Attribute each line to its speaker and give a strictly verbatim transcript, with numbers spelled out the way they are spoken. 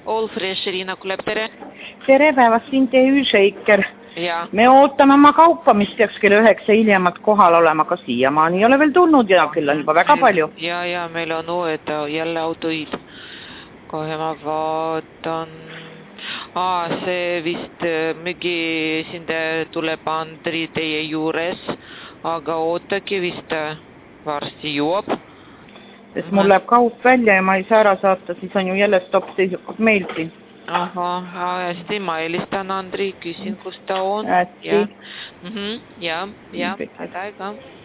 Speaker 1: All Fresh Irina Kulep, tere.
Speaker 2: Tere päevast, siin T Ü Shaker.
Speaker 1: Ja.
Speaker 2: Me ootame oma kaupa, mis peaks kell üheksa hiljemalt kohal olema, ka siiamaani ei ole veel tulnud ja küll on juba väga palju.
Speaker 1: Ja, ja meil on uued jälle autoid. Kohe ma vaatan. Aa, see vist mingi esindaja tuleb Andri teie juures, aga ootake vist varsti jõuab.
Speaker 2: Sest mul läheb kaup välja ja ma ei saa ära saata, siis on ju jälle stopp seisukud meil siin.
Speaker 1: Aha, hästi, ma helistan Andri, küsin, kus ta on.
Speaker 2: Hästi.
Speaker 1: Ja, ja, ja, aega.